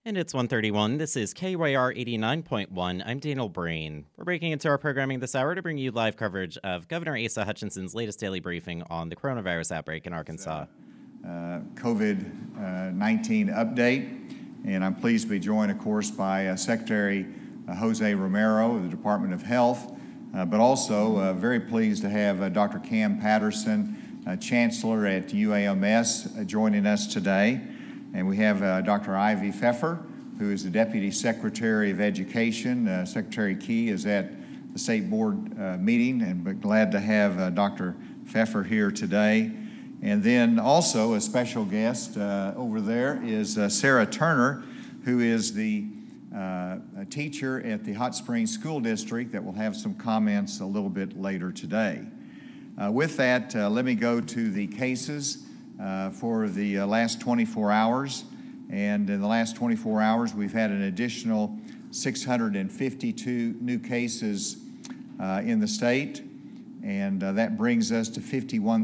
And it's 1:31. This is KYR 89.1. I'm Daniel Brain. We're breaking into our programming this hour to bring you live coverage of Governor Asa Hutchinson's latest daily briefing on the coronavirus outbreak in Arkansas. COVID-19 update, and I'm pleased to be joined, of course, by Secretary Jose Romero of the Department of Health, but also very pleased to have Dr. Cam Patterson, Chancellor at UAMS, joining us today. And we have Dr. Ivy Pfeffer, who is the Deputy Secretary of Education. Secretary Key is at the State Board meeting, and but glad to have Dr. Pfeffer here today. And then also a special guest over there is Sarah Turner, who is the teacher at the Hot Springs School District that will have some comments a little bit later today. With that, let me go to the cases for the last 24 hours. And in the last 24 hours, we've had an additional 652 new cases in the state. And that brings us to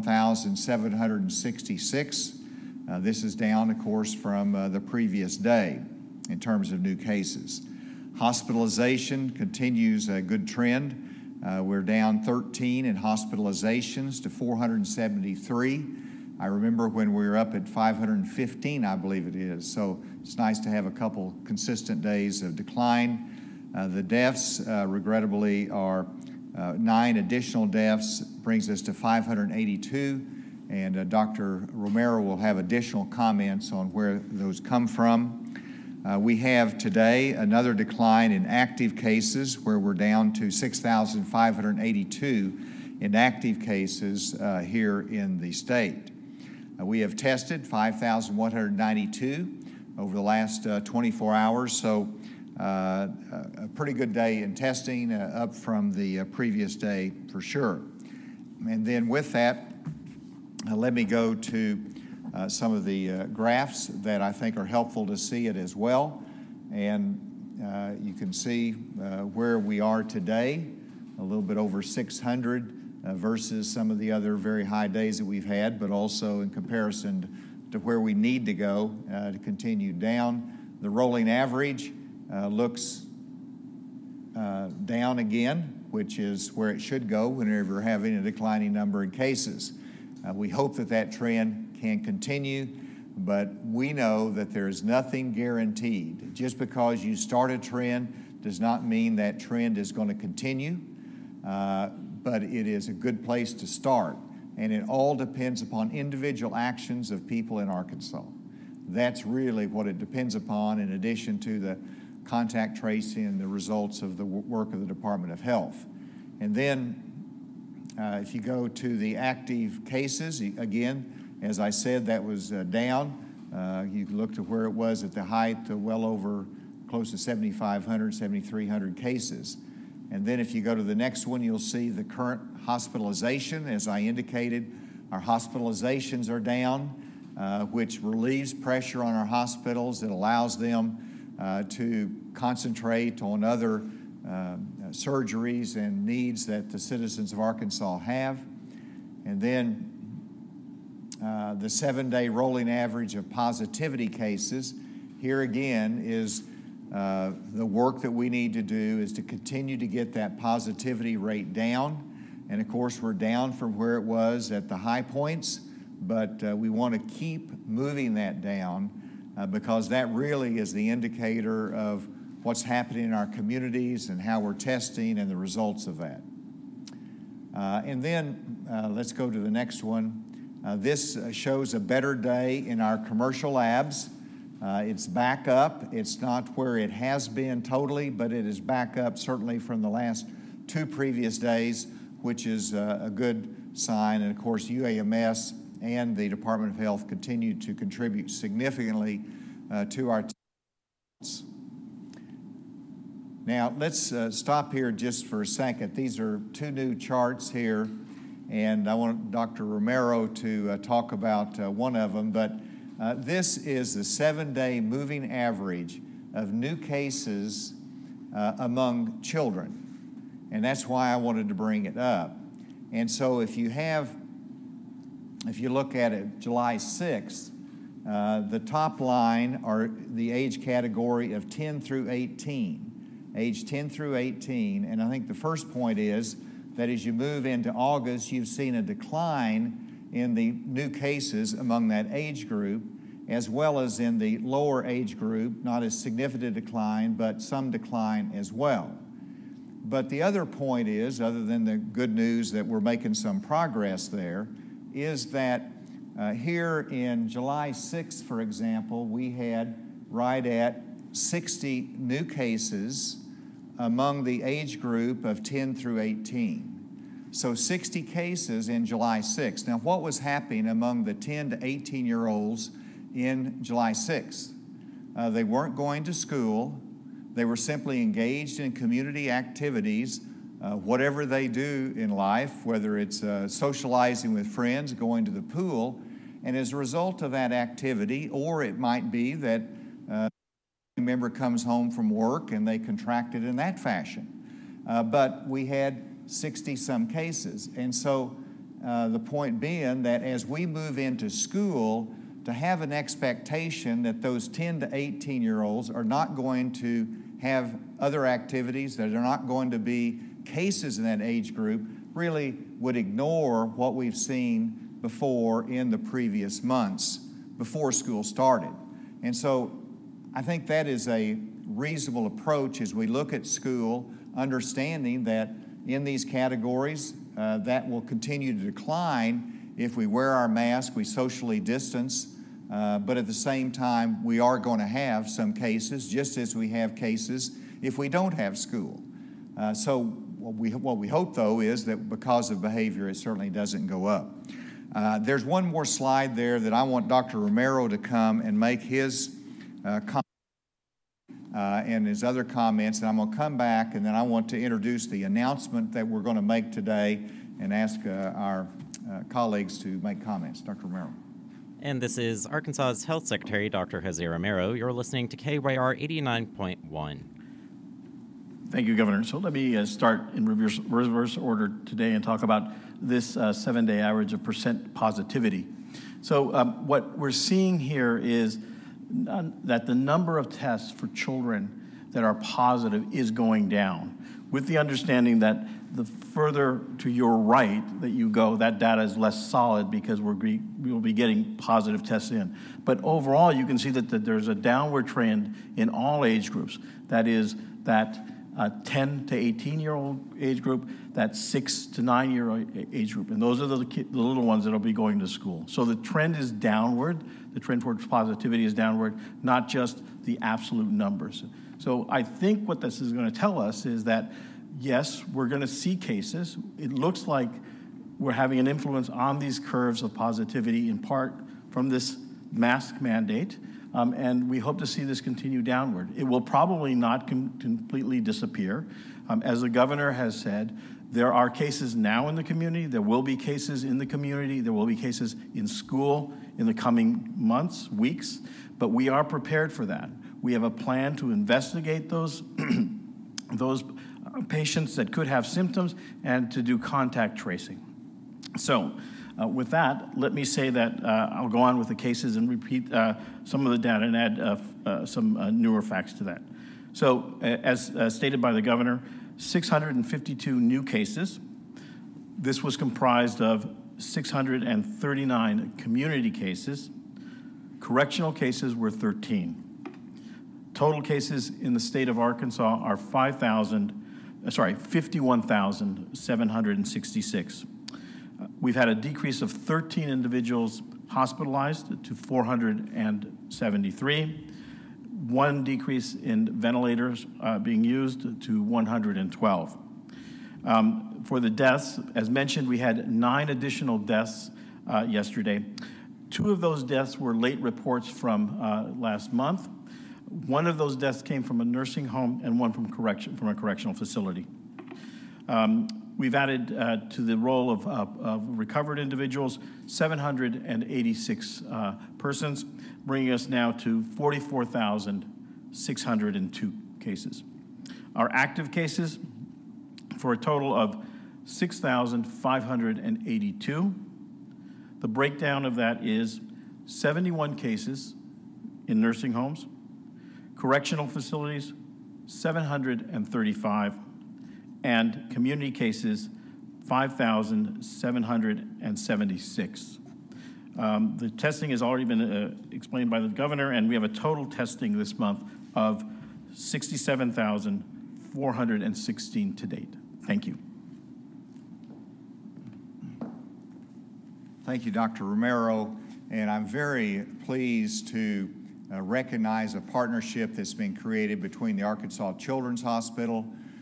51,766. This is down, of course, from the previous day in terms of new cases. Hospitalization continues a good trend. We're down 13 in hospitalizations to 473. I remember when we were up at 515, I believe it is. So it's nice to have a couple consistent days of decline. The deaths, regrettably, are 9 additional deaths, brings us to 582. And Dr. Romero will have additional comments on where those come from. We have today another decline in active cases, where we're down to 6,582 in active cases here in the state. We have tested 5,192 over the last 24 hours, so a pretty good day in testing, up from the previous day for sure. And then with that, let me go to some of the graphs that I think are helpful to see it as well. And you can see where we are today, a little bit over 600 versus some of the other very high days that we've had, but also in comparison to where we need to go to continue down. The rolling average looks down again, which is where it should go whenever we're having a declining number in cases. We hope that that trend can continue, but we know that there is nothing guaranteed. Just because you start a trend does not mean that trend is going to continue. But it is a good place to start, and it all depends upon individual actions of people in Arkansas. That's really what it depends upon, in addition to the contact tracing and the results of the work of the Department of Health. And then if you go to the active cases, again, as I said, that was down. You can look to where it was at the height, well over close to 7,500, 7,300 cases. And then if you go to the next one, you'll see the current hospitalization. As I indicated, our hospitalizations are down, which relieves pressure on our hospitals. It allows them to concentrate on other surgeries and needs that the citizens of Arkansas have. And then the 7-day rolling average of positivity cases, here again is the work that we need to do is to continue to get that positivity rate down. And of course, we're down from where it was at the high points, but we want to keep moving that down because that really is the indicator of what's happening in our communities and how we're testing and the results of that. And then let's go to the next one. This shows a better day in our commercial labs. It's back up. It's not where it has been totally, but it is back up certainly from the last 2 previous days, which is a good sign. And of course, UAMS and the Department of Health continue to contribute significantly to our tests. Now, let's stop here just for a second. These are 2 new charts here, and I want Dr. Romero to talk about one of them, but this is the 7-day moving average of new cases among children. And that's why I wanted to bring it up. And so if you look at it, July 6th, The top line are the age category of 10 through 18, age 10 through 18. And I think the first point is that as you move into August, you've seen a decline in the new cases among that age group, as well as in the lower age group, not as significant a decline, but some decline as well. But the other point is, other than the good news that we're making some progress there, is that here in July 6th, for example, we had right at 60 new cases among the age group of 10 through 18. So 60 cases in July 6th. Now, what was happening among the 10 to 18-year-olds in July 6th? They weren't going to school. They were simply engaged in community activities, whatever they do in life, whether it's socializing with friends, going to the pool. And as a result of that activity, or it might be that a member comes home from work and they contracted in that fashion. But we had 60-some cases. And so the point being that as we move into school, to have an expectation that those 10 to 18-year-olds are not going to have other activities, that are not going to be cases in that age group, really would ignore what we've seen before in the previous months before school started. And so I think that is a reasonable approach as we look at school, understanding that in these categories that will continue to decline if we wear our mask, we socially distance, but at the same time we are going to have some cases, just as we have cases if we don't have school. So what we hope, though, is that because of behavior, it certainly doesn't go up. There's one more slide there that I want Dr. Romero to come and make his comment and his other comments, and I'm going to come back, and then I want to introduce the announcement that we're going to make today and ask our colleagues to make comments. Dr. Romero. And this is Arkansas's Health Secretary, Dr. Jose Romero. You're listening to KYR 89.1. Thank you, Governor. So let me start in reverse order today and talk about this 7-day average of percent positivity. So what we're seeing here is that the number of tests for children that are positive is going down, with the understanding that the further to your right that you go, that data is less solid because we will be getting positive tests in. But overall, you can see that there's a downward trend in all age groups. That is that 10 to 18-year-old age group, that 6 to 9-year-old age group. And those are the little ones that will be going to school. So the trend is downward. The trend towards positivity is downward, not just the absolute numbers. So I think what this is going to tell us is that, yes, we're going to see cases. It looks like we're having an influence on these curves of positivity, in part from this mask mandate. And we hope to see this continue downward. It will probably not completely disappear. As the governor has said, there are cases now in the community. There will be cases in the community. There will be cases in school in the coming months, weeks. But we are prepared for that. We have a plan to investigate those patients that could have symptoms and to do contact tracing. So, with that, let me say that I'll go on with the cases and repeat some of the data and add some newer facts to that. So, as stated by the governor, 652 new cases. This was comprised of 639 community cases. Correctional cases were 13. Total cases in the state of Arkansas are 51,766. We've had a decrease of 13 individuals hospitalized to 473. One decrease in ventilators being used to 112. For the deaths, as mentioned, we had 9 additional deaths yesterday. 2 of those deaths were late reports from last month. One of those deaths came from a nursing home and one from a correctional facility. We've added to the roll of recovered individuals 786 persons, bringing us now to 44,602 cases. Our active cases, for a total of 6,582. The breakdown of that is 71 cases in nursing homes, correctional facilities, 735, and community cases, 5,776. The testing has already been explained by the governor, and we have a total testing this month of 67,416 to date. Thank you. Thank you, Dr. Romero, and I'm very pleased to recognize a partnership that's been created between the Arkansas Children's Hospital,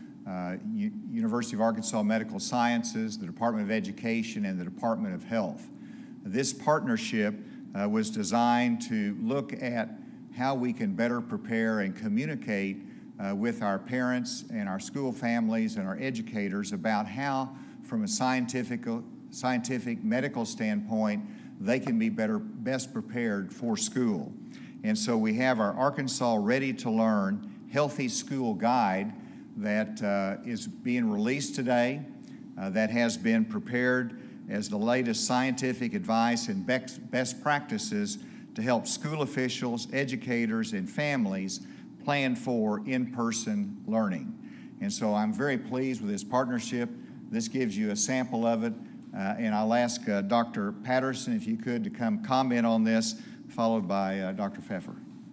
University of Arkansas Medical Sciences, the Department of Education, and the Department of Health. This partnership was designed to look at how we can better prepare and communicate with our parents and our school families and our educators about how, from a scientific medical standpoint, they can be best prepared for school. And so we have our Arkansas Ready to Learn Healthy School Guide that is being released today, that has been prepared as the latest scientific advice and best practices to help school officials, educators, and families plan for in-person learning. And so I'm very pleased with this partnership. This gives you a sample of it, and I'll ask Dr. Patterson, if you could, to come comment on this, followed by Dr. Pfeffer.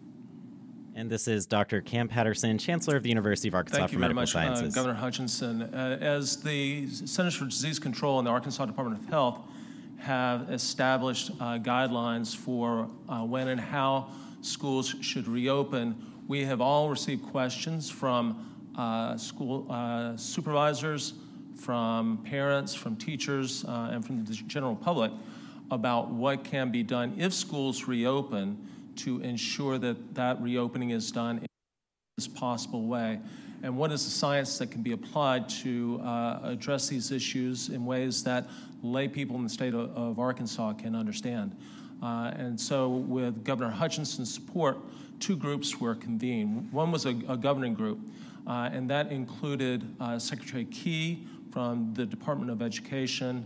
And this is Dr. Cam Patterson, Chancellor of the University of Arkansas for Medical Sciences. Thank you very much, Governor Hutchinson. As the Centers for Disease Control and the Arkansas Department of Health have established guidelines for when and how schools should reopen, we have all received questions from school supervisors, from parents, from teachers, and from the general public about what can be done if schools reopen to ensure that that reopening is done in the best possible way. And what is the science that can be applied to address these issues in ways that lay people in the state of Arkansas can understand. And so with Governor Hutchinson's support, two groups were convened. One was a governing group, and that included Secretary Key from the Department of Education,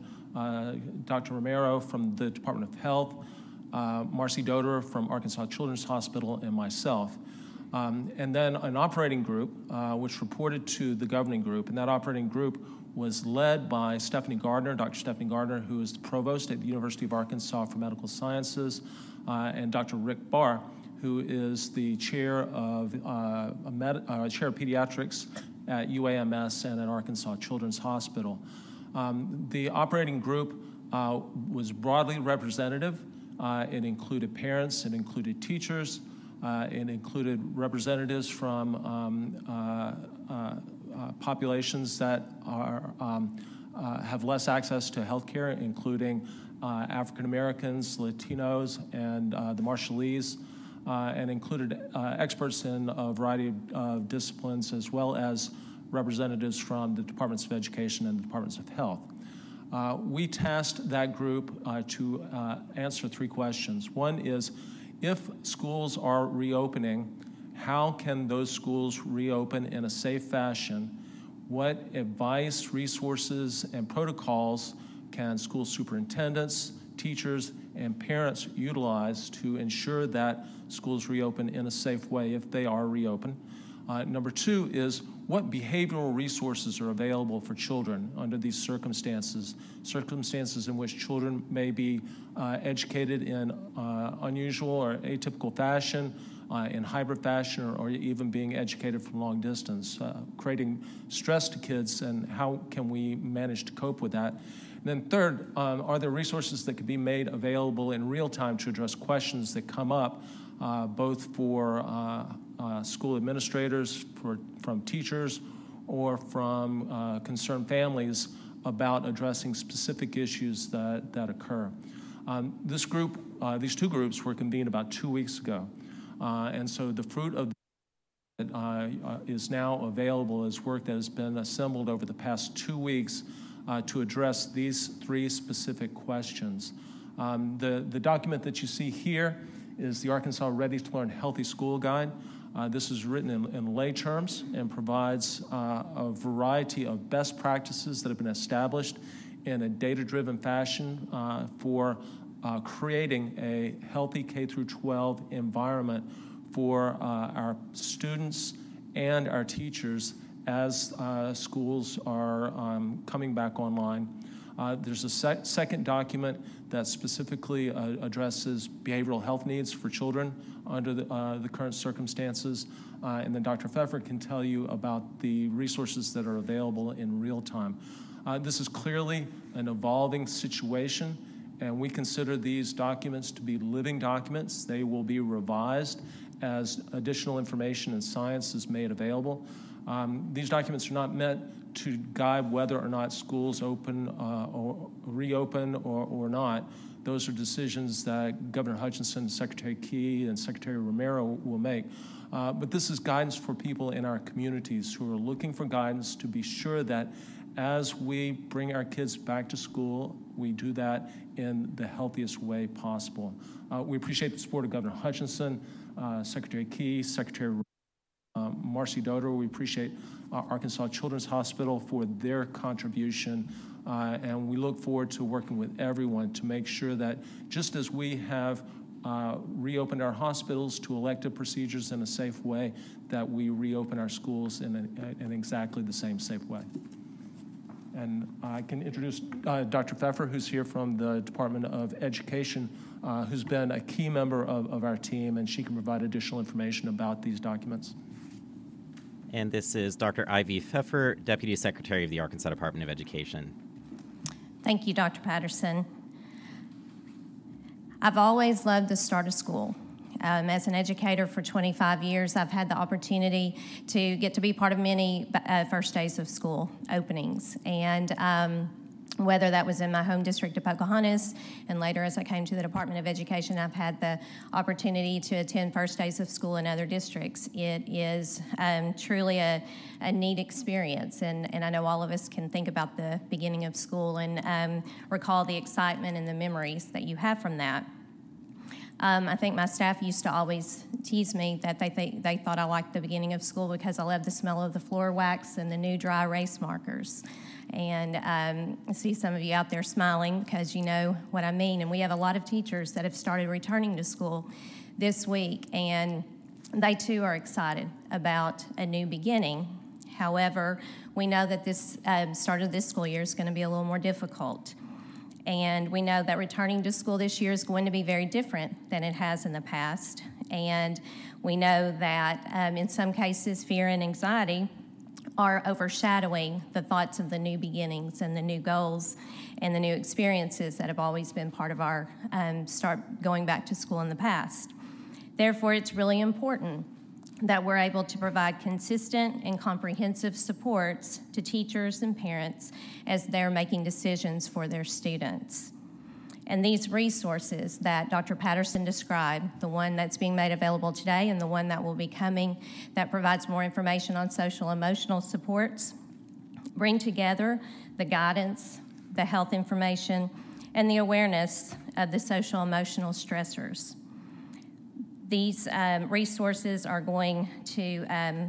Dr. Romero from the Department of Health, Marcy Doder from Arkansas Children's Hospital, and myself. And then an operating group, which reported to the governing group, and that operating group was led by Stephanie Gardner, Dr. Stephanie Gardner, who is the provost at the University of Arkansas for Medical Sciences, and Dr. Rick Barr, who is the chair of pediatrics at UAMS and at Arkansas Children's Hospital. The operating group was broadly representative. It included parents, it included teachers, it included representatives from populations that have less access to health care, including African Americans, Latinos, and the Marshallese, and included experts in a variety of disciplines, as well as representatives from the Departments of Education and the Departments of Health. We tasked that group to answer three questions. One is, if schools are reopening, how can those schools reopen in a safe fashion? What advice, resources, and protocols can school superintendents, teachers, and parents utilize to ensure that schools reopen in a safe way if they are reopened? Number two is, what behavioral resources are available for children under these circumstances in which children may be educated in unusual or atypical fashion, in hybrid fashion, or even being educated from long distance, creating stress to kids, and how can we manage to cope with that? And then third, are there resources that could be made available in real time to address questions that come up, both for school administrators, from teachers, or from concerned families about addressing specific issues that occur. These two groups were convened about 2 weeks ago. And so the fruit of is now available as work that has been assembled over the past 2 weeks to address these three specific questions. The document that you see here is the Arkansas Ready to Learn Healthy School Guide. This is written in lay terms and provides a variety of best practices that have been established in a data-driven fashion for creating a healthy K through 12 environment for our students and our teachers as schools are coming back online. There's a second document that specifically addresses behavioral health needs for children under the current circumstances. And then Dr. Pfeffer can tell you about the resources that are available in real time. This is clearly an evolving situation, and we consider these documents to be living documents. They will be revised as additional information and science is made available. These documents are not meant to guide whether or not schools open or reopen or not. Those are decisions that Governor Hutchinson, Secretary Key, and Secretary Romero will make. But this is guidance for people in our communities who are looking for guidance to be sure that as we bring our kids back to school, we do that in the healthiest way possible. We appreciate the support of Governor Hutchinson, Secretary Key, Secretary Marcy Doder. We appreciate Arkansas Children's Hospital for their contribution, and we look forward to working with everyone to make sure that just as we have reopened our hospitals to elective procedures in a safe way, that we reopen our schools in exactly the same safe way. And I can introduce Dr. Pfeffer, who's here from the Department of Education, who's been a key member of our team, and she can provide additional information about these documents. And this is Dr. Ivy Pfeffer, Deputy Secretary of the Arkansas Department of Education. Thank you, Dr. Patterson. I've always loved the start of school. As an educator for 25 years, I've had the opportunity to get to be part of many first days of school openings. And whether that was in my home district of Pocahontas, and later as I came to the Department of Education, I've had the opportunity to attend first days of school in other districts. It is truly a neat experience, and I know all of us can think about the beginning of school and recall the excitement and the memories that you have from that. I think my staff used to always tease me that they thought I liked the beginning of school because I loved the smell of the floor wax and the new dry erase markers. And I see some of you out there smiling because you know what I mean. And we have a lot of teachers that have started returning to school this week, and they too are excited about a new beginning. However, we know that this start of this school year is going to be a little more difficult. And we know that returning to school this year is going to be very different than it has in the past. And we know that in some cases, fear and anxiety are overshadowing the thoughts of the new beginnings and the new goals and the new experiences that have always been part of our start going back to school in the past. Therefore, it's really important that we're able to provide consistent and comprehensive supports to teachers and parents as they're making decisions for their students. And these resources that Dr. Patterson described, the one that's being made available today and the one that will be coming that provides more information on social emotional supports, bring together the guidance, the health information, and the awareness of the social emotional stressors. These resources are going to,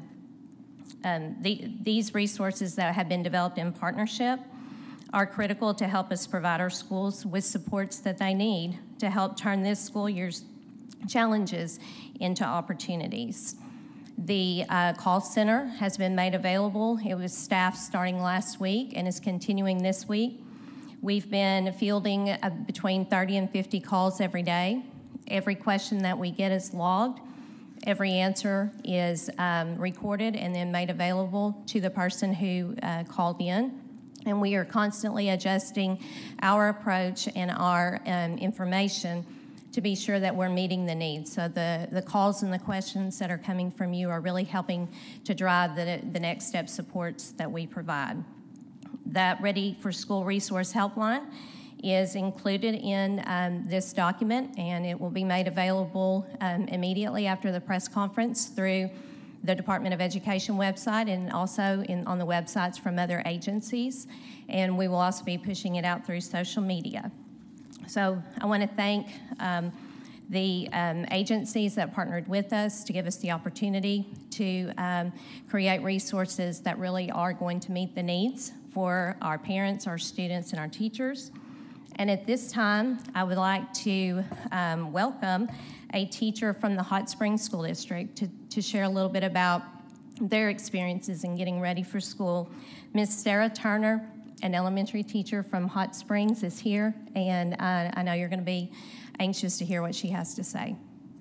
these resources that have been developed in partnership are critical to help us provide our schools with supports that they need to help turn this school year's challenges into opportunities. The call center has been made available. It was staffed starting last week and is continuing this week. We've been fielding between 30 and 50 calls every day. Every question that we get is logged. Every answer is recorded and then made available to the person who called in. And we are constantly adjusting our approach and our information to be sure that we're meeting the needs. So the calls and the questions that are coming from you are really helping to drive the next step supports that we provide. That Ready for School Resource Helpline is included in this document, and it will be made available immediately after the press conference through the Department of Education website and also on the websites from other agencies. And we will also be pushing it out through social media. So I want to thank the agencies that partnered with us to give us the opportunity to create resources that really are going to meet the needs for our parents, our students, and our teachers. And at this time, I would like to welcome a teacher from the Hot Springs School District to share a little bit about their experiences in getting ready for school. Miss Sarah Turner, an elementary teacher from Hot Springs, is here, and I know you're going to be anxious to hear what she has to say.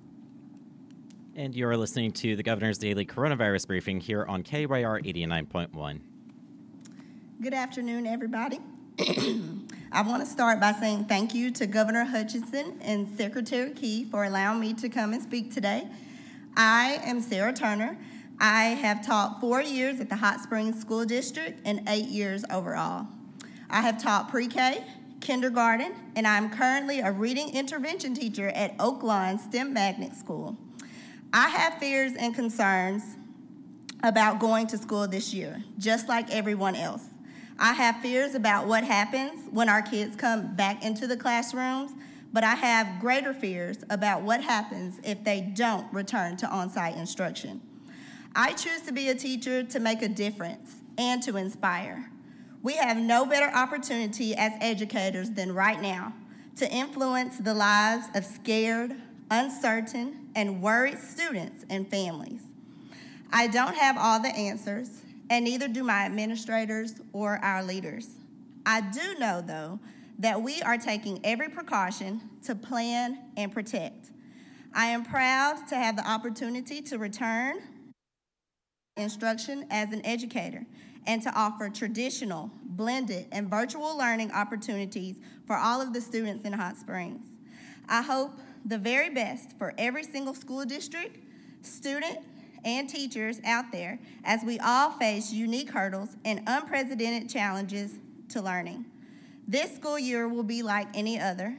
And you're listening to the Governor's Daily Coronavirus Briefing here on KYR 89.1. Good afternoon, everybody. I want to start by saying thank you to Governor Hutchinson and Secretary Key for allowing me to come and speak today. I am Sarah Turner. I have taught 4 years at the Hot Springs School District and 8 years overall. I have taught pre-K, kindergarten, and I'm currently a reading intervention teacher at Oak Lawn STEM Magnet School. I have fears and concerns about going to school this year, just like everyone else. I have fears about what happens when our kids come back into the classrooms, but I have greater fears about what happens if they don't return to on-site instruction. I choose to be a teacher to make a difference and to inspire. We have no better opportunity as educators than right now to influence the lives of scared, uncertain, and worried students and families. I don't have all the answers, and neither do my administrators or our leaders. I do know, though, that we are taking every precaution to plan and protect. I am proud to have the opportunity to return instruction as an educator and to offer traditional, blended, and virtual learning opportunities for all of the students in Hot Springs. I hope the very best for every single school district, student, and teachers out there as we all face unique hurdles and unprecedented challenges to learning. This school year will be unlike any other,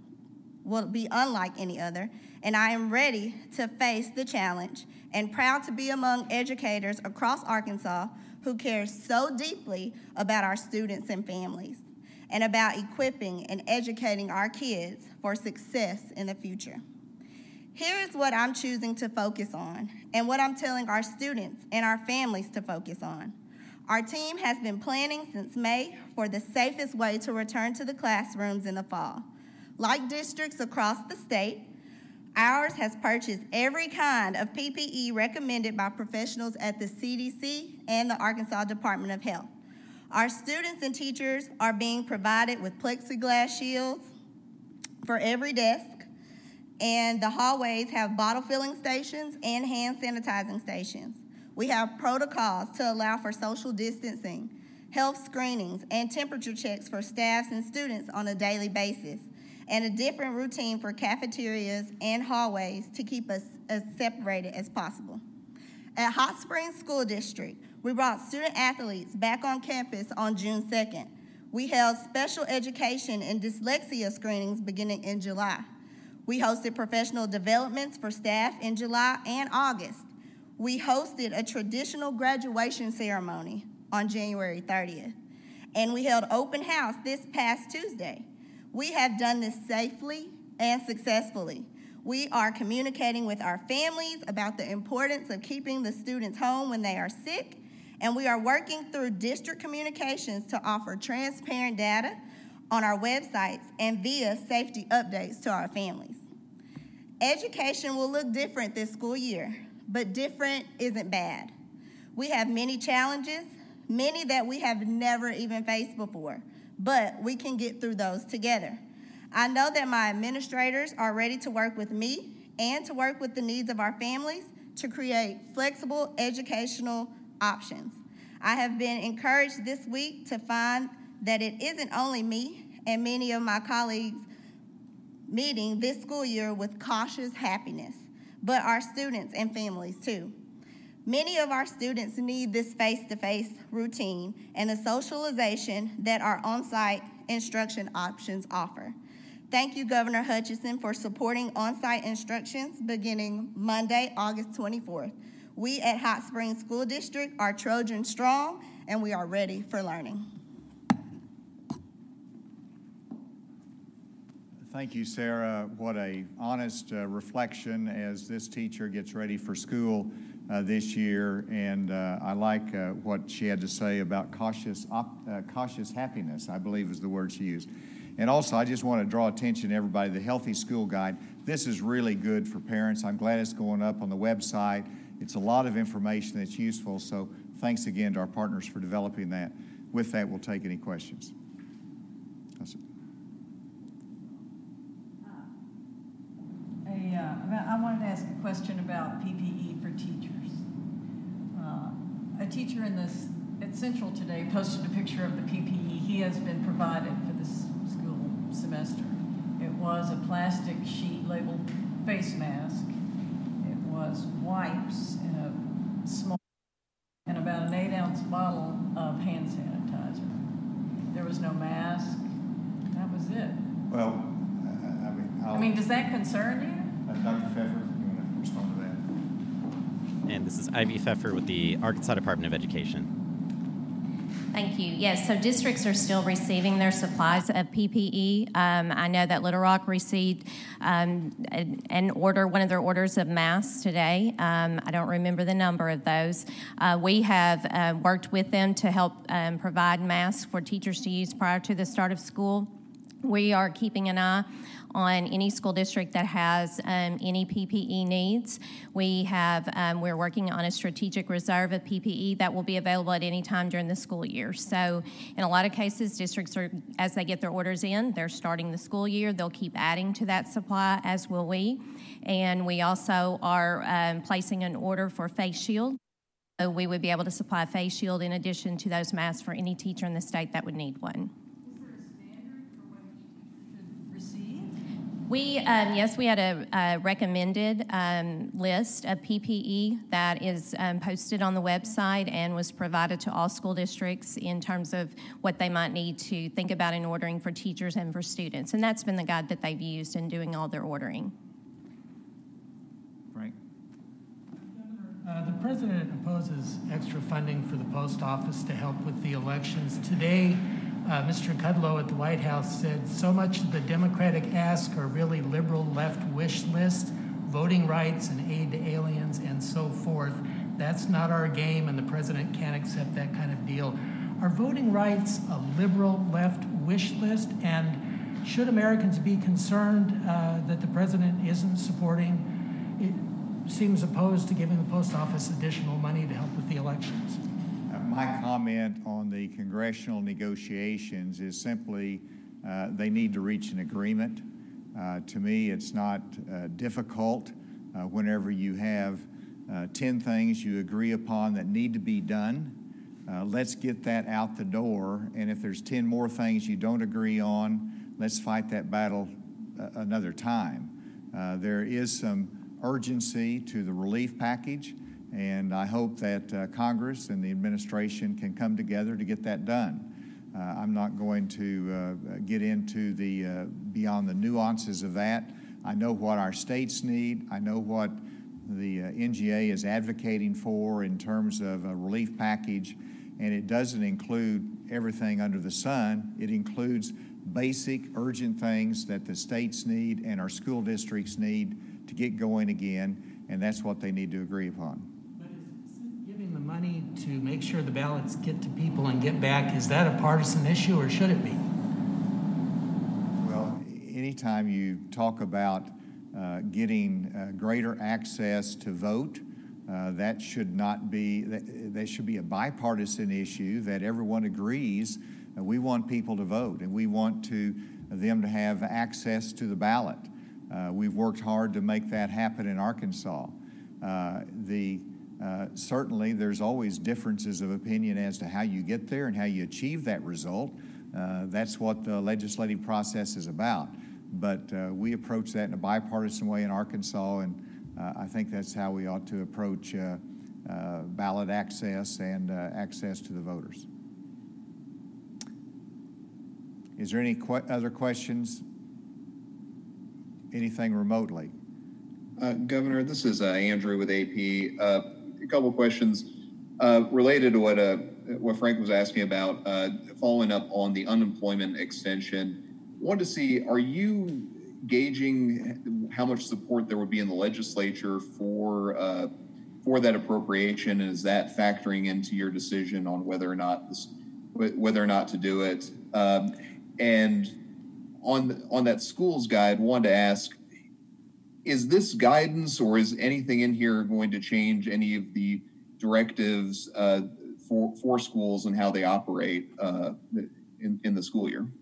and I am ready to face the challenge and proud to be among educators across Arkansas who care so deeply about our students and families and about equipping and educating our kids for success in the future. Here is what I'm choosing to focus on and what I'm telling our students and our families to focus on. Our team has been planning since May for the safest way to return to the classrooms in the fall. Like districts across the state, ours has purchased every kind of PPE recommended by professionals at the CDC and the Arkansas Department of Health. Our students and teachers are being provided with plexiglass shields for every desk, and the hallways have bottle filling stations and hand sanitizing stations. We have protocols to allow for social distancing, health screenings, and temperature checks for staffs and students on a daily basis, and a different routine for cafeterias and hallways to keep us as separated as possible. At Hot Springs School District, we brought student athletes back on campus on June 2nd. We held special education and dyslexia screenings beginning in July. We hosted professional developments for staff in July and August. We hosted a traditional graduation ceremony on January 30th, and we held open house this past Tuesday. We have done this safely and successfully. We are communicating with our families about the importance of keeping the students home when they are sick, and we are working through district communications to offer transparent data on our websites and via safety updates to our families. Education will look different this school year, but different isn't bad. We have many challenges, many that we have never even faced before, but we can get through those together. I know that my administrators are ready to work with me and to work with the needs of our families to create flexible educational options. I have been encouraged this week to find that it isn't only me and many of my colleagues meeting this school year with cautious happiness, but our students and families too. Many of our students need this face-to-face routine and the socialization that our on-site instruction options offer. Thank you, Governor Hutchinson, for supporting on-site instructions beginning Monday, August 24th. We at Hot Springs School District are Trojan strong, and we are ready for learning. Thank you, Sarah. What a honest reflection as this teacher gets ready for school this year, and I like what she had to say about cautious happiness, I believe is the word she used. And also, I just want to draw attention to everybody, the Healthy School Guide. This is really good for parents. I'm glad it's going up on the website. It's a lot of information that's useful, so thanks again to our partners for developing that. With that, we'll take any questions. I wanted to ask a question about PPE for teachers. A teacher at Central today posted a picture of the PPE he has been provided for this school semester. It was a plastic sheet labeled face mask. It was wipes in a small and about an 8-ounce bottle of hand sanitizer. There was no mask. That was it. Well, I mean, does that concern you? Dr. Pfeffer, you want to respond to that? And this is Ivy Pfeffer with the Arkansas Department of Education. Thank you. Yes, so districts are still receiving their supplies of PPE. I know that Little Rock received one of their orders of masks today. I don't remember the number of those. We have worked with them to help provide masks for teachers to use prior to the start of school. We are keeping an eye on any school district that has any PPE needs. We're working on a strategic reserve of PPE that will be available at any time during the school year. So in a lot of cases, districts are, as they get their orders in, they're starting the school year. They'll keep adding to that supply, as will we. And we also are placing an order for face shield. So we would be able to supply a face shield in addition to those masks for any teacher in the state that would need one. Yes, we had a recommended list of PPE that is posted on the website and was provided to all school districts in terms of what they might need to think about in ordering for teachers and for students. And that's been the guide that they've used in doing all their ordering. Frank? The president opposes extra funding for the post office to help with the elections. Today, Mr. Kudlow at the White House said so much of the Democratic ask are really liberal left wish list, voting rights and aid to aliens and so forth. That's not our game, and the president can't accept that kind of deal. Are voting rights a liberal left wish list? And should Americans be concerned that the president isn't supporting, it seems opposed to giving the post office additional money to help with the elections? My comment on the congressional negotiations is simply they need to reach an agreement. To me, it's not difficult whenever you have 10 things you agree upon that need to be done. Let's get that out the door, and if there's 10 more things you don't agree on, let's fight that battle another time. There is some urgency to the relief package, and I hope that Congress and the administration can come together to get that done. I'm not going to get into the beyond the nuances of that. I know what our states need. I know what the NGA is advocating for in terms of a relief package, and it doesn't include everything under the sun. It includes basic, urgent things that the states need and our school districts need to get going again, and that's what they need to agree upon. Giving the money to make sure the ballots get to people and get back, is that a partisan issue or should it be? Well, anytime you talk about getting greater access to vote, that should not be, that should be a bipartisan issue that everyone agrees. We want people to vote, and we want them to have access to the ballot. We've worked hard to make that happen in Arkansas. Certainly, there's always differences of opinion as to how you get there and how you achieve that result. That's what the legislative process is about. But we approach that in a bipartisan way in Arkansas, and I think that's how we ought to approach ballot access and access to the voters. Is there any other questions? Anything remotely? Governor, this is Andrew with AP. A couple of questions related to what Frank was asking about, following up on the unemployment extension. I wanted to see, are you gauging how much support there would be in the legislature for that appropriation, and is that factoring into your decision on whether or not to do it? And on that schools guide, wanted to ask, is this guidance or is anything in here going to change any of the directives for schools and how they operate in the school year?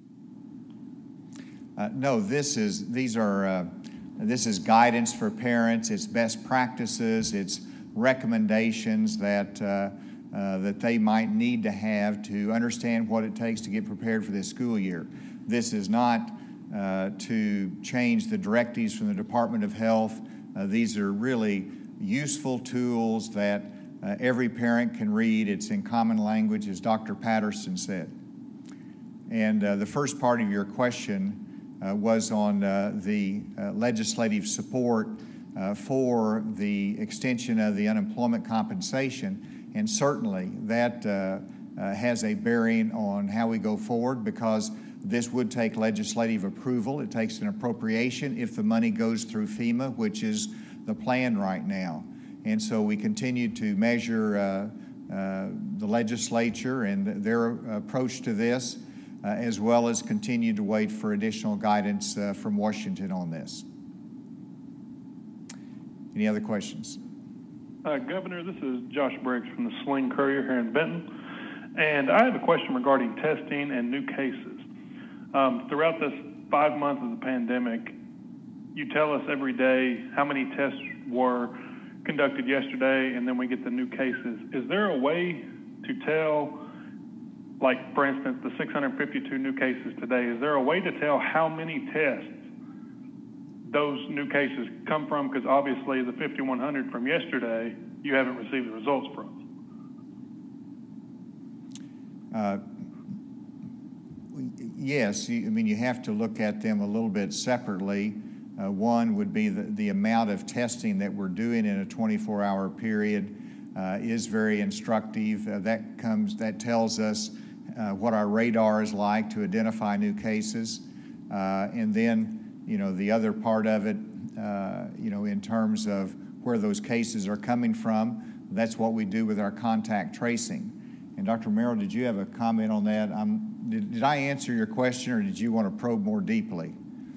No, this is guidance for parents. It's best practices. It's recommendations that they might need to have to understand what it takes to get prepared for this school year. This is not to change the directives from the Department of Health. These are really useful tools that every parent can read. It's in common language, as Dr. Patterson said. And the first part of your question was on the legislative support for the extension of the unemployment compensation. And certainly that has a bearing on how we go forward, because this would take legislative approval. It takes an appropriation if the money goes through FEMA, which is the plan right now. And so we continue to measure the legislature and their approach to this, as well as continue to wait for additional guidance from Washington on this. Any other questions? Governor, this is Josh Briggs from the Sling Courier here in Benton. And I have a question regarding testing and new cases. Throughout this 5 months of the pandemic, you tell us every day how many tests were conducted yesterday, and then we get the new cases. Is there a way to tell, like, for instance, the 652 new cases today, is there a way to tell how many tests those new cases come from? Because obviously the 5,100 from yesterday, you haven't received the results from. Yes, you have to look at them a little bit separately. One would be the amount of testing that we're doing in a 24-hour period is very instructive. That tells us what our radar is like to identify new cases. And then, the other part of it, in terms of where those cases are coming from, that's what we do with our contact tracing. And Dr. Merrill, did you have a comment on that? Did I answer your question, or did you want to probe more deeply?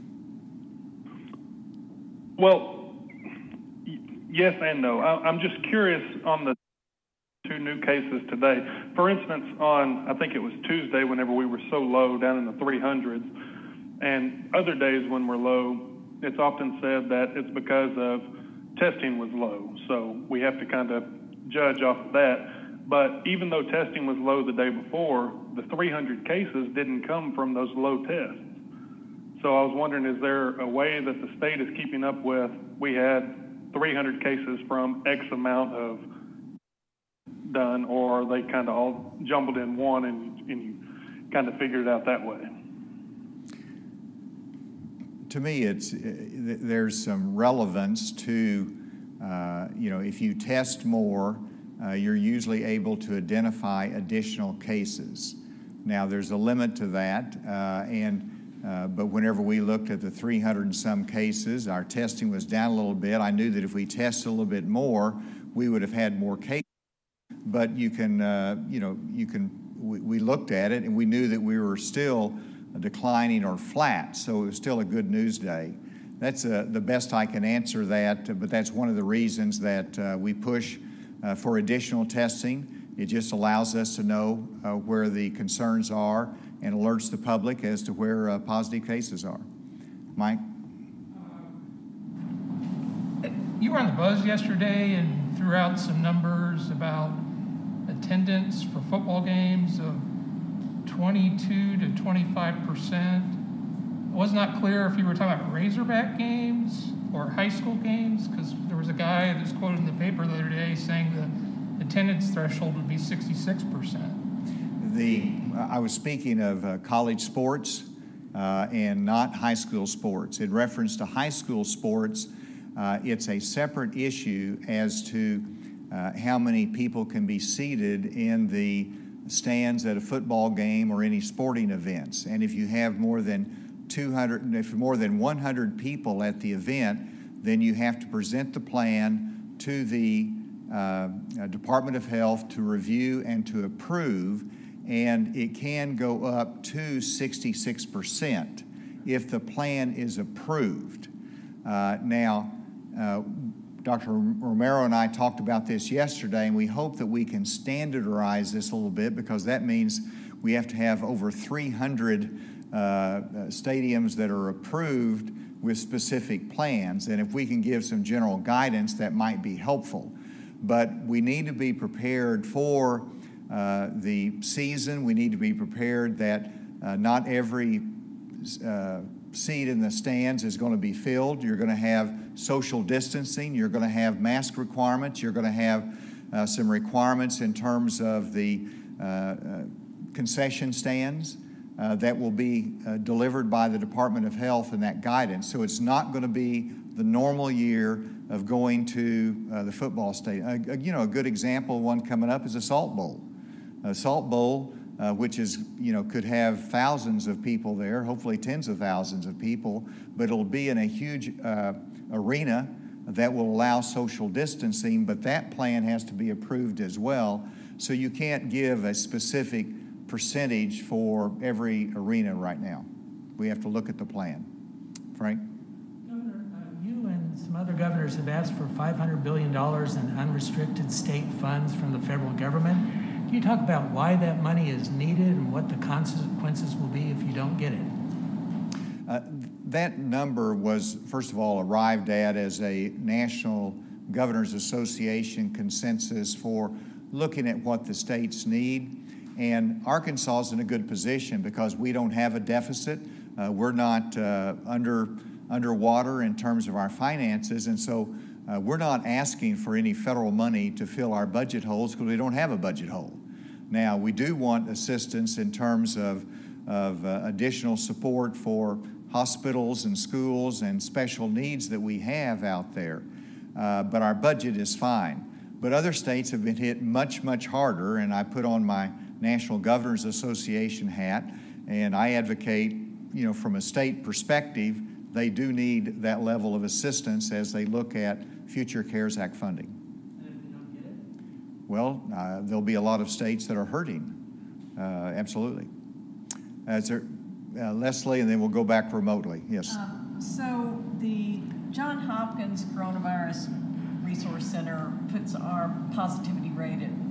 Well, yes and no. I'm just curious on the 2 new cases today. For instance, on, I think it was Tuesday, whenever we were so low, down in the 300s, and other days when we're low, it's often said that it's because of testing was low. So we have to kind of judge off of that. But even though testing was low the day before, the 300 cases didn't come from those low tests. So I was wondering, is there a way that the state is keeping up with, we had 300 cases from X amount of done, or are they kind of all jumbled in one and you kind of figured it out that way? To me, there's some relevance to, if you test more, you're usually able to identify additional cases. Now, there's a limit to that, but whenever we looked at the 300 and some cases, our testing was down a little bit. I knew that if we tested a little bit more, we would have had more cases. But we looked at it and we knew that we were still declining or flat, so it was still a good news day. That's the best I can answer that, but that's one of the reasons that we push for additional testing. It just allows us to know where the concerns are and alerts the public as to where positive cases are. Mike? You were on the buzz yesterday and threw out some numbers about attendance for football games of 22 to 25%. I was not clear if you were talking about Razorback games or high school games, because there was a guy that was quoted in the paper the other day saying the attendance threshold would be 66%. I was speaking of college sports and not high school sports. In reference to high school sports, it's a separate issue as to how many people can be seated in the stands at a football game or any sporting events. And if you have more than 100 people at the event, then you have to present the plan to the Department of Health to review and to approve, and it can go up to 66%. if the plan is approved. Now, Dr. Romero and I talked about this yesterday, and we hope that we can standardize this a little bit, because that means we have to have over 300 stadiums that are approved with specific plans. And if we can give some general guidance, that might be helpful. But we need to be prepared for the season. We need to be prepared that not every seat in the stands is going to be filled. You're going to have social distancing. You're going to have mask requirements. You're going to have some requirements in terms of the concession stands that will be delivered by the Department of Health and that guidance. So it's not going to be the normal year of going to the football stadium. You know, a good example, one coming up, is a Salt Bowl. A Salt Bowl, which is, you know, could have thousands of people there, hopefully tens of thousands of people, but it'll be in a huge arena that will allow social distancing, but that plan has to be approved as well. So you can't give a specific percentage for every arena right now. We have to look at the plan. Frank? Governor, you and some other governors have asked for $500 billion in unrestricted state funds from the federal government. Can you talk about why that money is needed and what the consequences will be if you don't get it? That number was, first of all, arrived at as a National Governors Association consensus for looking at what the states need. And Arkansas is in a good position because we don't have a deficit. We're not underwater in terms of our finances, and so we're not asking for any federal money to fill our budget holes because we don't have a budget hole. Now, we do want assistance in terms of additional support for hospitals and schools and special needs that we have out there, but our budget is fine. But other states have been hit much, much harder, and I put on my National Governors Association hat, and I advocate, you know, from a state perspective, they do need that level of assistance as they look at future CARES Act funding. And if they don't get it? Well, there'll be a lot of states that are hurting, absolutely. Leslie, and then we'll go back remotely. Yes. So the John Hopkins Coronavirus Resource Center puts our positivity rate at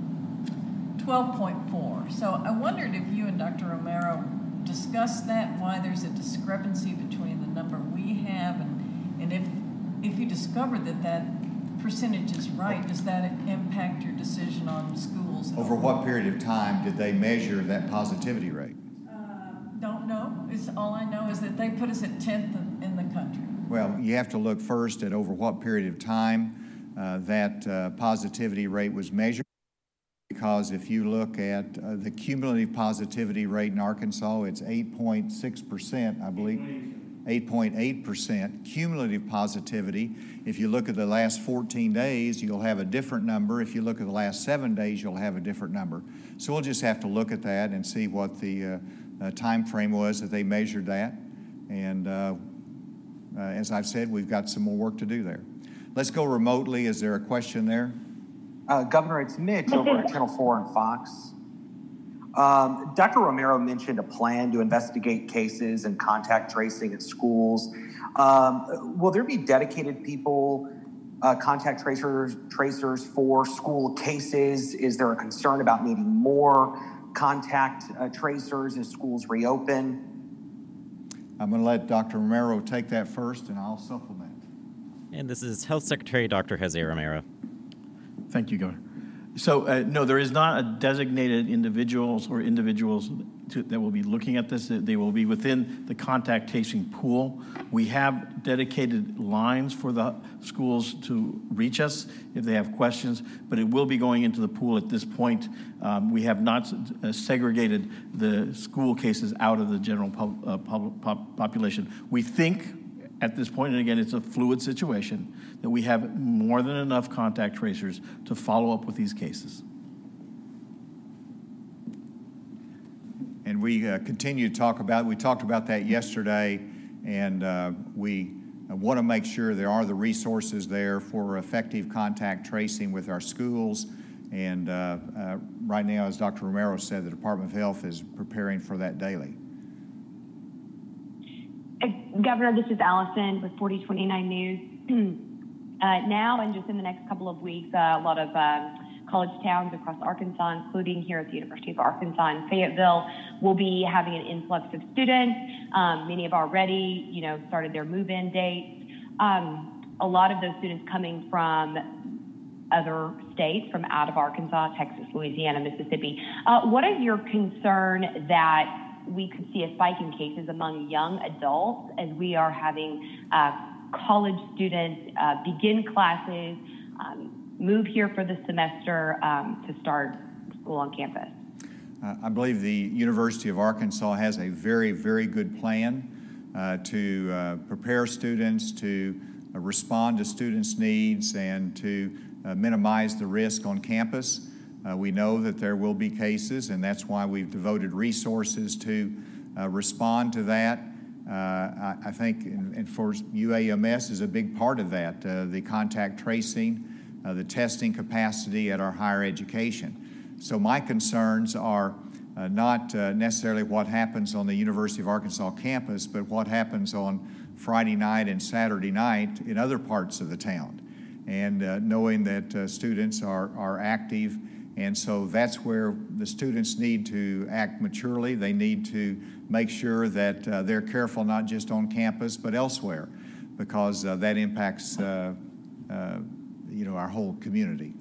12.4. So I wondered if you and Dr. Romero discussed that, why there's a discrepancy between the number we have, and if you discover that percentage is right, does that impact your decision on schools? Over what period of time did they measure that positivity rate? Don't know. All I know is that they put us at 10th in the country. Well, you have to look first at over what period of time that positivity rate was measured. Because if you look at the cumulative positivity rate in Arkansas, it's 8.6%, I believe, 8.8% cumulative positivity. If you look at the last 14 days, you'll have a different number. If you look at the last 7 days, you'll have a different number. So we'll just have to look at that and see what the time frame was that they measured that. And as I've said, we've got some more work to do there. Let's go remotely. Is there a question there? Governor, it's Mitch over at Channel 4 and Fox. Dr. Romero mentioned a plan to investigate cases and contact tracing at schools. Will there be dedicated people, contact tracers for school cases? Is there a concern about needing more contact tracers as schools reopen? I'm going to let Dr. Romero take that first, and I'll supplement. And this is Health Secretary Dr. Jose Romero. Thank you, Governor. So, no, there is not a designated individuals that will be looking at this. They will be within the contact tracing pool. We have dedicated lines for the schools to reach us if they have questions, but it will be going into the pool at this point. We have not segregated the school cases out of the general population. We think at this point, and again, it's a fluid situation, that we have more than enough contact tracers to follow up with these cases. And we continue to talk about, we talked about that yesterday, and we want to make sure there are the resources there for effective contact tracing with our schools. And right now, as Dr. Romero said, the Department of Health is preparing for that daily. Governor, this is Allison with 4029 News. Now and just in the next couple of weeks, a lot of college towns across Arkansas, including here at the University of Arkansas in Fayetteville, will be having an influx of students. Many have already, started their move-in dates. A lot of those students coming from other states, from out of Arkansas, Texas, Louisiana, Mississippi. What is your concern that we could see a spike in cases among young adults as we are having college students begin classes, move here for the semester to start school on campus? I believe the University of Arkansas has a very, very good plan to prepare students, to respond to students' needs, and to minimize the risk on campus. We know that there will be cases, and that's why we've devoted resources to respond to that. I think, and for UAMS is a big part of that, the contact tracing, the testing capacity at our higher education. So my concerns are not necessarily what happens on the University of Arkansas campus, but what happens on Friday night and Saturday night in other parts of the town. And knowing that students are active, and so that's where the students need to act maturely. They need to make sure that they're careful not just on campus but elsewhere, because that impacts our whole community.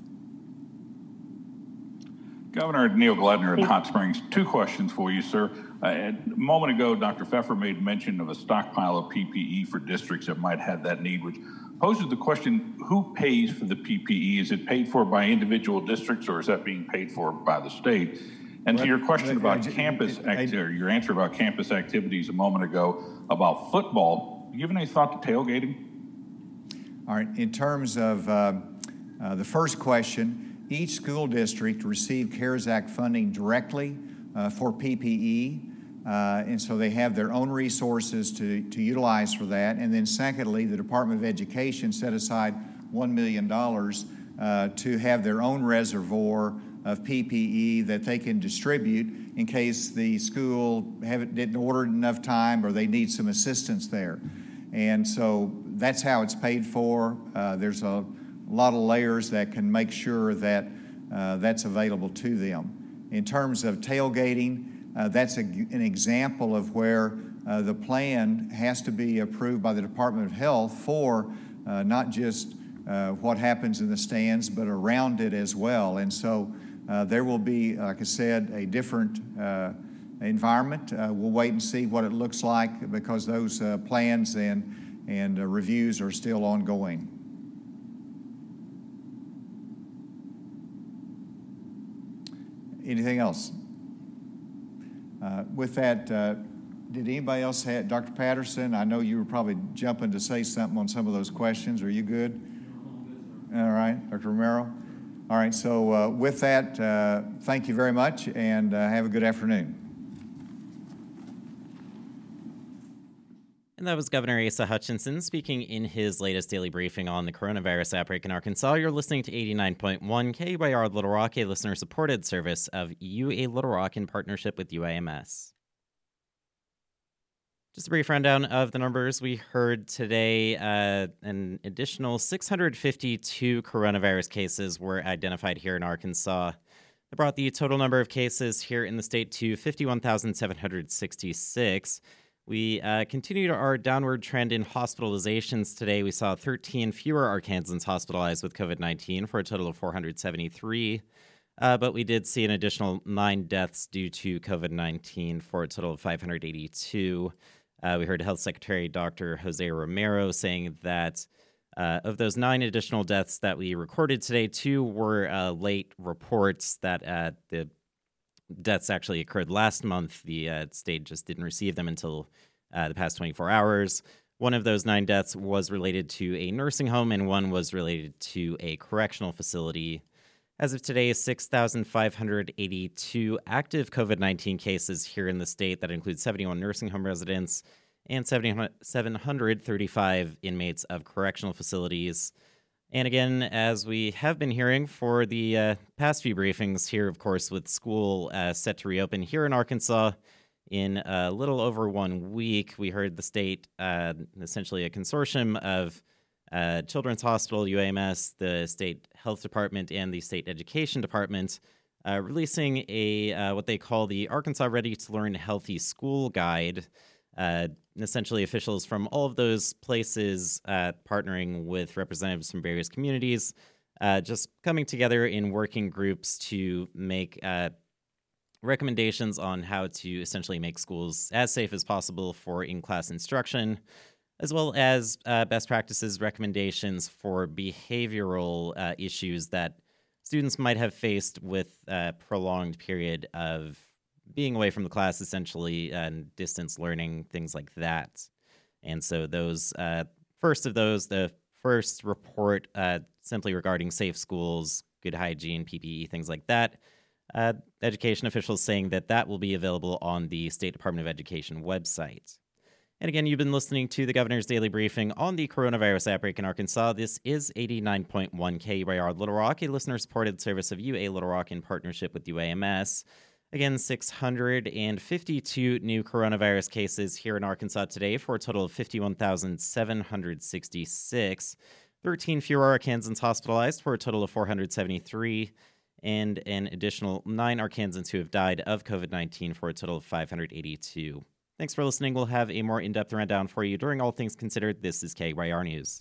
Governor Neil Gledner in Hot Springs, two questions for you, sir. A moment ago, Dr. Pfeffer made mention of a stockpile of PPE for districts that might have that need, which poses the question, who pays for the PPE? Is it paid for by individual districts, or is that being paid for by the state? And to your question about your answer about campus activities a moment ago about football, have you given any thought to tailgating? All right, in terms of the first question, each school district received CARES Act funding directly for PPE, and so they have their own resources to utilize for that. And then secondly, the Department of Education set aside $1 million to have their own reservoir of PPE that they can distribute in case the school didn't order it enough time or they need some assistance there. And so that's how it's paid for. There's a lot of layers that can make sure that that's available to them. In terms of tailgating, that's an example of where the plan has to be approved by the Department of Health for not just what happens in the stands, but around it as well. And so there will be, like I said, a different environment. We'll wait and see what it looks like, because those plans and reviews are still ongoing. Anything else? With that, did anybody else have, Dr. Patterson, I know you were probably jumping to say something on some of those questions. Are you good? All right, Dr. Romero? All right, so with that, thank you very much, and have a good afternoon. And that was Governor Asa Hutchinson speaking in his latest daily briefing on the coronavirus outbreak in Arkansas. You're listening to 89.1 KYR Little Rock, a listener-supported service of UA Little Rock in partnership with UAMS. Just a brief rundown of the numbers we heard today. An additional 652 coronavirus cases were identified here in Arkansas. That brought the total number of cases here in the state to 51,766. We continued our downward trend in hospitalizations today. We saw 13 fewer Arkansans hospitalized with COVID-19 for a total of 473. But we did see an additional 9 deaths due to COVID-19 for a total of 582. We heard Health Secretary Dr. Jose Romero saying that of those 9 additional deaths that we recorded today, 2 were late reports that the deaths actually occurred last month. The state just didn't receive them until the past 24 hours. One of those 9 deaths was related to a nursing home, and one was related to a correctional facility. As of today, 6,582 active COVID-19 cases here in the state. That includes 71 nursing home residents and 735 inmates of correctional facilities. And again, as we have been hearing for the past few briefings here, of course, with school set to reopen here in Arkansas In a little over 1 week, we heard the state, essentially a consortium of Children's Hospital, UAMS, the state health department, and the state education department, releasing a what they call the Arkansas Ready to Learn Healthy School Guide. Essentially, officials from all of those places partnering with representatives from various communities, just coming together in working groups to make recommendations on how to essentially make schools as safe as possible for in-class instruction, as well as best practices recommendations for behavioral issues that students might have faced with a prolonged period of being away from the class, essentially, and distance learning, things like that. And so those, first of those, the first report simply regarding safe schools, good hygiene, PPE, things like that, education officials saying that that will be available on the State Department of Education website. And again, you've been listening to the Governor's Daily Briefing on the coronavirus outbreak in Arkansas. This is 89.1 KUAR Little Rock, a listener-supported service of UA Little Rock in partnership with UAMS. Again, 652 new coronavirus cases here in Arkansas today for a total of 51,766. 13 fewer Arkansans hospitalized for a total of 473. And an additional 9 Arkansans who have died of COVID-19 for a total of 582. Thanks for listening. We'll have a more in-depth rundown for you during All Things Considered. This is KYR News.